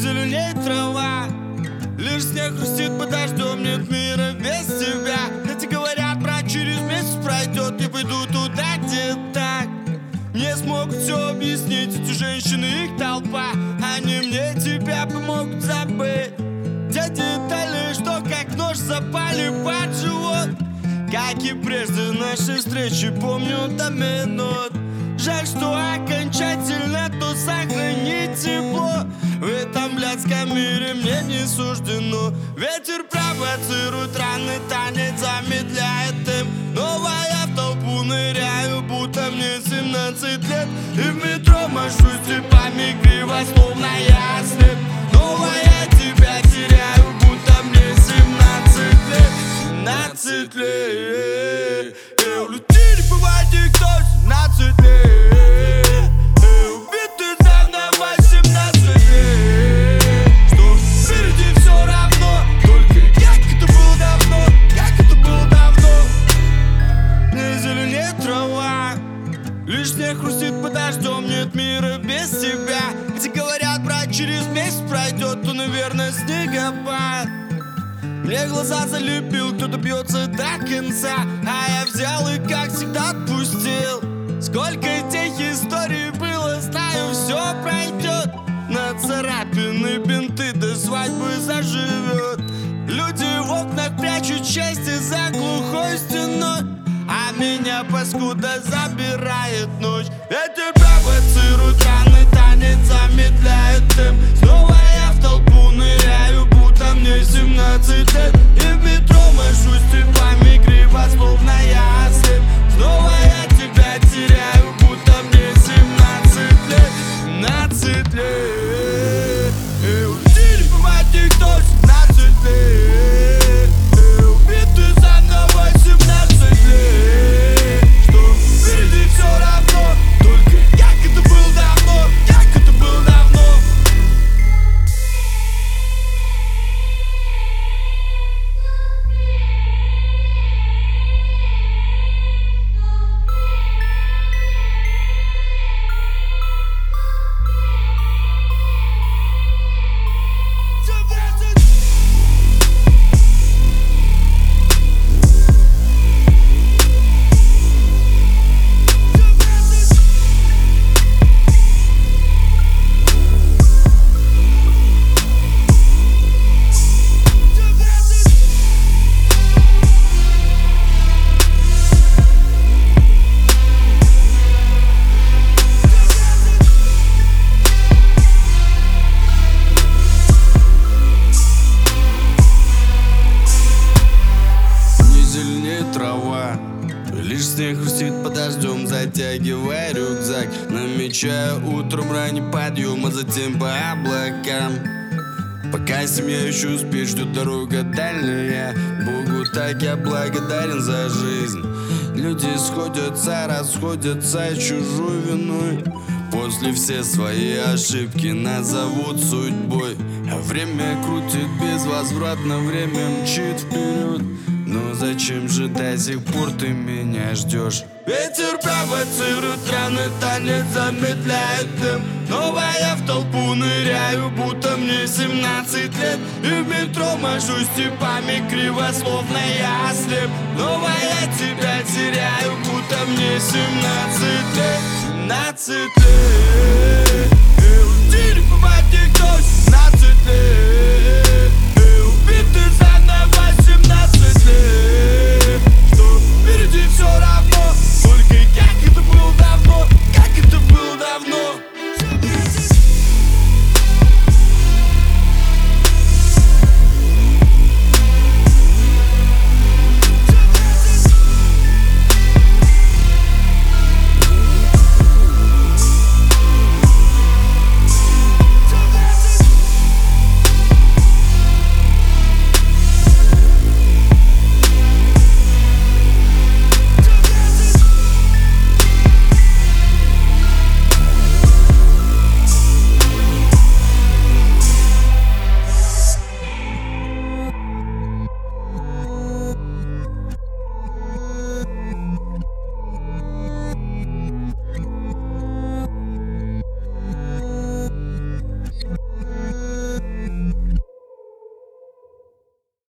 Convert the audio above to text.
зеленеет трава, лишь снег хрустит под дождем, нет мира без тебя. Эти говорят, брат, через месяц пройдет, и пойду туда, где так. Мне смогут все объяснить, эти женщины, их толпа. Они мне тебя помогут забыть те детали, что как нож запали под живот. Как и прежде нашей встречи, помню до минут. Жаль, что окончательно тут сохранить тепло. В этом блядском мире мне не суждено. Ветер провоцирует раны, танец замедляет им. Но я в толпу ныряю, будто мне 17 лет. И в метро машусь типами криво, словно я слеп. Но я тебя теряю, будто мне 17 лет. 17 лет. В людей не бывает никто 17 лет. Убитый заново 17 лет. Что впереди все равно, только как это было давно, как это было давно. Не зеленеет трава, лишь снег хрустит под дождем, нет мира без тебя. Где говорят, брат, через месяц пройдет, то, наверное, снегопад. Мне глаза залепил, кто-то бьется до конца, а я взял и, как всегда, отпустил. Сколько тех историй было, знаю, все пройдет. На царапины бинты до свадьбы заживет. Люди в окнах прячут счастье за глухой стеной, а меня, паскуда, забирает ночь. Ветер провоцирует раны, танец замедляет темп. Снова я в толпу ныряю, будто мне 17 лет. И в метро машусь типами криво, словно я слеп. Снова я тебя теряю, будто мне 17 лет. 17 лет. И уйти не бывает никто 17 лет. И убитый заново 17 лет. Что впереди все равно, только как это было давно, как это было давно. Трава, лишь снег хрустит под дождем, затягивая рюкзак. Намечаю утром ранний подъем, а затем по облакам. Пока семья еще успеет, ждет дорога дальняя. Богу так я благодарен за жизнь. Люди сходятся, расходятся чужой виной. После все свои ошибки назовут судьбой. А время крутит безвозвратно, время мчит вперед. Но зачем же до сих пор ты меня ждешь? Ветер провоцирует раны, танец замедляет темп. Снова я в толпу ныряю, будто мне 17 лет. И в метро машусь типами криво, словно я слеп. Снова я тебя теряю, будто мне 17 лет. 17 лет.